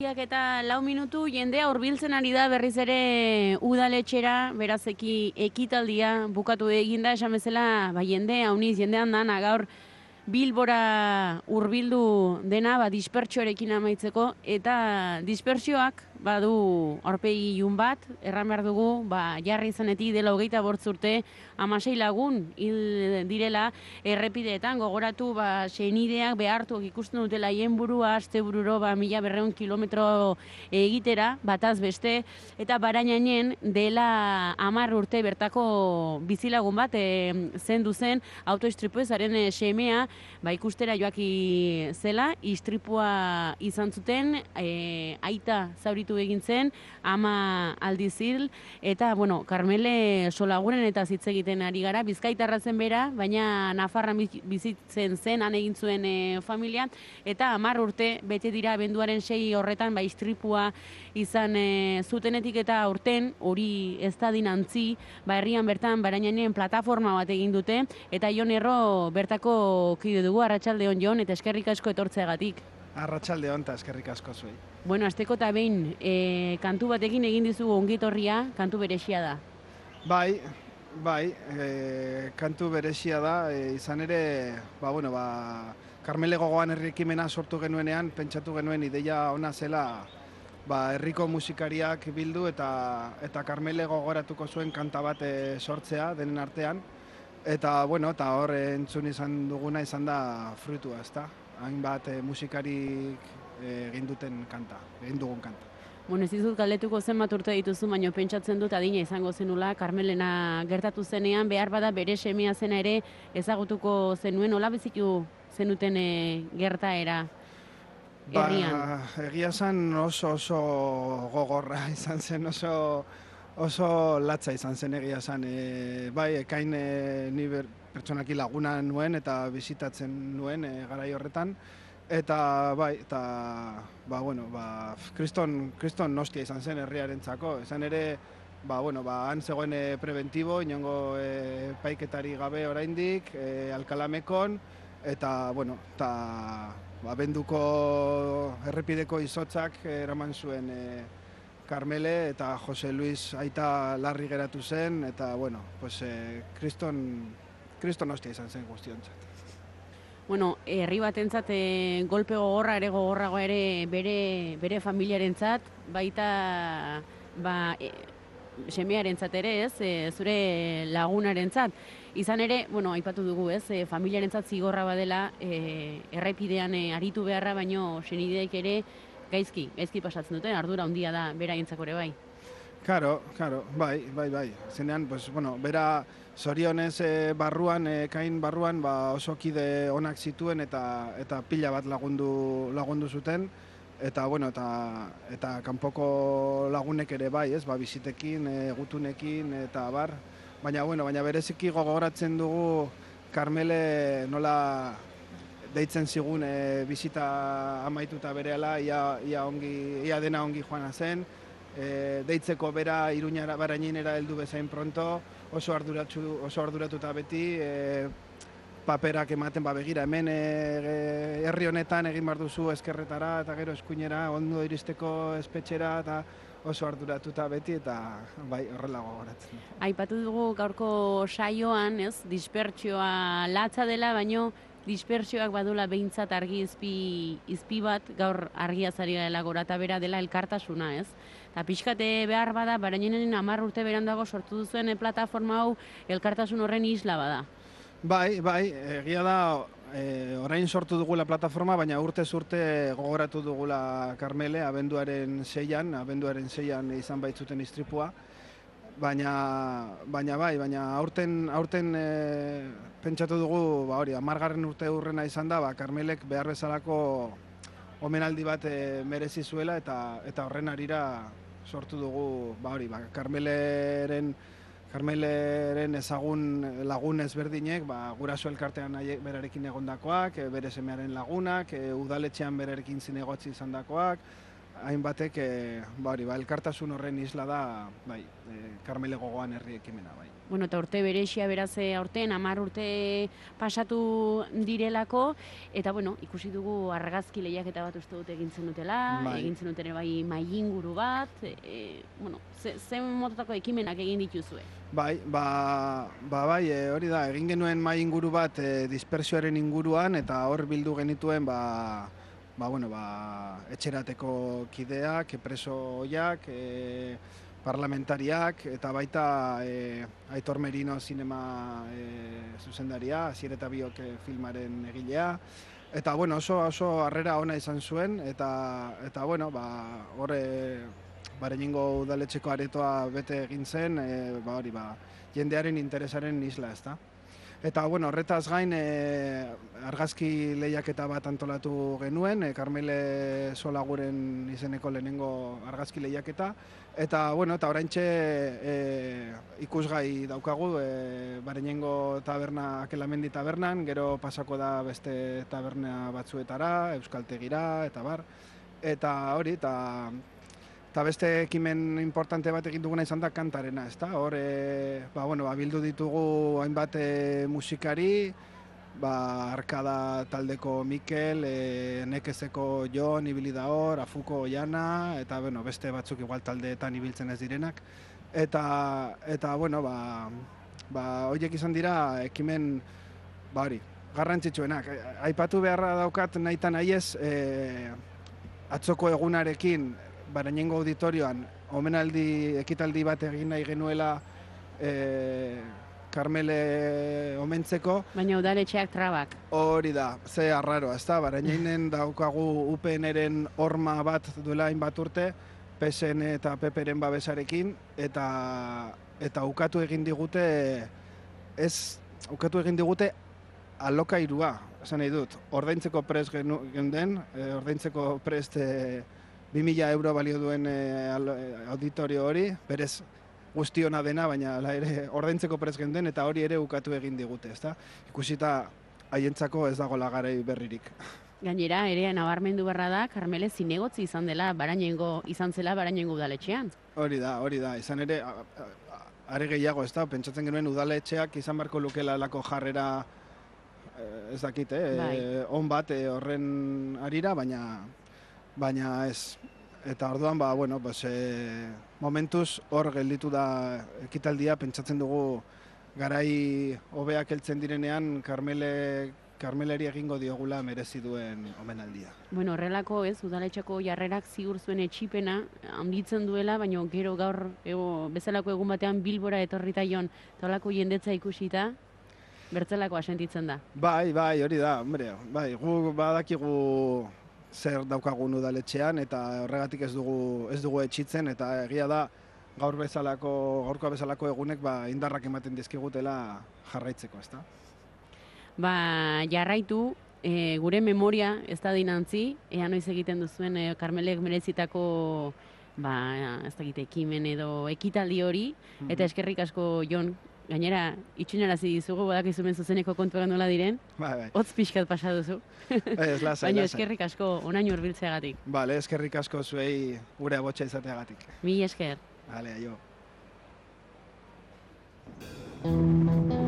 Eta 4 minutu jendea hurbiltzen ari da berriz ere udaletxera, beraz ekitaldia bukatu eginda, esan bezala jende hauniz, jendean dana gaur Bilbora hurbildu dena dispertsioarekin amaitzeko, eta dispertsioak badu aurpegi ilun bat, erran behar dugu, jarri izanetik dela 25 urte, 16 lagun hil direla errepideetan, gogoratu senideak behartuak ikusten dutela hien burua, astebururo 1200 kilometro egitera, bataz beste, eta Barainainen dela 10 urte bertako bizilagun bat zendu zen autoistripuez haren semea, ikustera joaki zela, istripua izan zuten, aita zauritu egin zen, ama aldiz hil, eta, Karmele Solagunen eta hitz egiten ari gara, Bizkaitarra zen bera, baina Nafarran bizitzen zen, han egin zuen familia, eta 10 urte bete dira abenduaren 6 horretan, istripua izan zutenetik eta urten, hori ez da dinantzi, herrian bertan Barainainen plataforma bat egin dute, eta Jon Erro bertako kide dugu, arratsalde on Jon, eta eskerrik asko etortzeagatik. Arratsalde on, eta eskerrik asko zuei. Asteko eta behin, kantu batekin egin dizugu ongitorria, kantu berezia da. Bai, kantu berezia da, izan ere, Karmele Gogoan herri ekimena sortu genuenean, pentsatu genuen ideia ona zela, herriko musikariak bildu eta Karmele gogoratuko zuen kanta bat sortzea denen artean, eta hor entzun izan duguna izan da fruitua, ezta? Hainbat musikarik egin dugun kanta. Ez dizut galdetuko zenbat urte dituzu, baina pentsatzen dut adina izango zenula, Karmelena gertatu zenean, behar bada bere semea zena ere ezagutuko zenuen, hola bizitu zenuten gertaera herrian? Egia zen oso gogorra izan zen, oso latza izan zen egia zen. Ekain ni pertsonaki laguna nuen eta bizitatzen nuen garai horretan. Eta kriston nostia izan zen herriarentzako. Izan ere, han zegoen preventibo, inongo paiketari gabe oraindik, Alkalamekon, eta abenduko errepideko izotzak eraman zuen Karmele eta Jose Luis aita larri geratu zen, eta kriston nostia izan zen guztiontzat. Herri batentzat golpe gogorra ere gogorrago ere bere familiarentzat, baita semearentzat ere, zure lagunarentzat. Izan ere, aipatu dugu, familiarentzat zigorra badela errepidean aritu beharra, baino senideek ere gaizki pasatzen duten, ardura handia da beraientzako ere bai. Karo, bai. Zenean, bera zorionez kain barruan oso kide onak zituen eta pila bat lagundu zuten. Eta kanpoko lagunek ere bai, bizitekin, gutunekin eta bar. Baina bereziki gogoratzen dugu Karmele nola deitzen zigun bizita amaituta berehala, ia dena ongi joana zen. Deitzeko bera Iruñara Barainera heldu bezain pronto, oso arduratuta beti, paperak ematen, begira, hemen herri honetan egin behar duzu ezkerretara eta gero eskuinera ondo iristeko espetxera, eta oso arduratuta beti, eta horrela gogoratzen. Aipatu dugu gaurko saioan, dispertsioa latza dela, baino dispertsioak badula behintzat argi izpi bat, gaur argia zari dela gora eta bera dela elkartasuna, Eta pixkate behar bada, Barainainen 10 urte berandago sortu duzuen plataforma hau elkartasun horren isla bada. Bai, egia da, orain sortu dugula plataforma, baina urtez urte gogoratu dugula Karmele, abenduaren 6an izan baitzuten istripua. Baina aurten pentsatu dugu, 10. urte urrena izan da, Karmelek behar bezalako omenaldi bat merezi zuela, eta horren arira sortu dugu, Karmeleren ezagun lagun ezberdinek, guraso elkartean berarekin egondakoak, bere semearen lagunak, udaletxean berarekin zinegotzi izandakoak, hainbatek elkartasun horren isla da, bai, Karmele Gogoan herri ekimena, bai. Bueno, eta urte berexia beraz aurten 10 urte pasatu direlako, eta bueno, ikusi dugu argazki lehiaketa bat uste dut egin zenutela, Bai. egin zenuten bai mailinguru bat, bueno, zen motatako ekimenak egin dituzue? Bai, bai, hori da, egin genuen mahai inguru bat dispersioaren inguruan, eta hor bildu genituen, etxerateko kideak, preso oiak, parlamentariak, eta baita Aitor Merino zinema zuzendaria, Asier eta Biok filmaren egilea, eta bueno, oso harrera ona izan zuen, eta bueno, hor Bareñengo udaletxeko aretoa bete egin zen, jendearen interesaren isla, ezta. Eta bueno, horretaz gain argazki lehiaketa bat antolatu genuen, Karmele Solaguren izeneko lehenengo argazki lehiaketa, eta bueno, eta oraintxe ikusgai daukagu Bareñengo taberna, Akelamendi tabernan, gero pasako da beste taberna batzuetara, Euskaltegira, eta bar, eta hori, eta beste ekimen importante bat egin duguna izan da kantarena, ezta? Hor, bildu ditugu hainbat musikari, Arkada taldeko Mikel, Nekezeko Jon ibili da hor, Afuko Oiana, eta beste batzuk igual taldeetan ibiltzen ez direnak. Eta horiek izan dira ekimen, garrantzitsuenak. Aipatu beharra daukat nahi nahiez, atzoko egunarekin, Bareñengo auditorioan, ekitaldi bat egin nahi genuela Karmele omentzeko. Baina udaletxeak trabak. Hori da, ze arraro, ezta? Bareñenen daukagu UPN-eren horma bat duela hainbat urte, PSN eta PPren babesarekin, eta ukatu egin digute, alokairua, esan nahi dut, ordaintzeko prest geunden, ordaintzeko prest 2.000 euro balio duen auditorio hori, berez guztiona dena, baina ordaintzeko prest geunden, eta hori ere ukatu egin digute, ezta? Ikusita haientzako ez dago garai berririk. Gainera, ere nabarmendu beharra da, Karmele zinegotzi izan zela Bareñengo udaletxean. Hori da, izan ere, are gehiago, ezta? Pentsatzen genuen udaletxeak izan beharko lukela lako jarrera, ez dakit, on bat horren arira, baina ez. Eta orduan, momentuz hor gelditu da ekitaldia, pentsatzen dugu garai hobeak heltzen direnean Karmeleri egingo diogula merezi duen omenaldia. Bueno, horrelako udaletxeko jarrerak ziur zuen etxipena handitzen duela, baina gero gaur bezalako egun batean Bilbora etorrita jon, eta horrelako jendetza ikusita, bertzelako asentitzen da. Bai, hori da, gu badakigu zer daukagun udaletxean, eta horregatik ez dugu etxitzen, eta egia da gaurkoa bezalako egunek indarrak ematen dizkigutela jarraitzeko, ezta? Jarraitu, gure memoria ez da dinantzi, ea noiz egiten duzuen Karmelek merezitako ez dakit ekimen edo ekitaldi hori, eta eskerrik asko Jon, gainera itxunarazi dizugu, badakizumen zuzeneko kontuak nola diren, hotz pixkat pasa duzu. Baina eskerrik asko onaino hurbiltzeagatik. Bale, eskerrik asko zuei gure abotsa izateagatik. Mila esker. Bale, aio.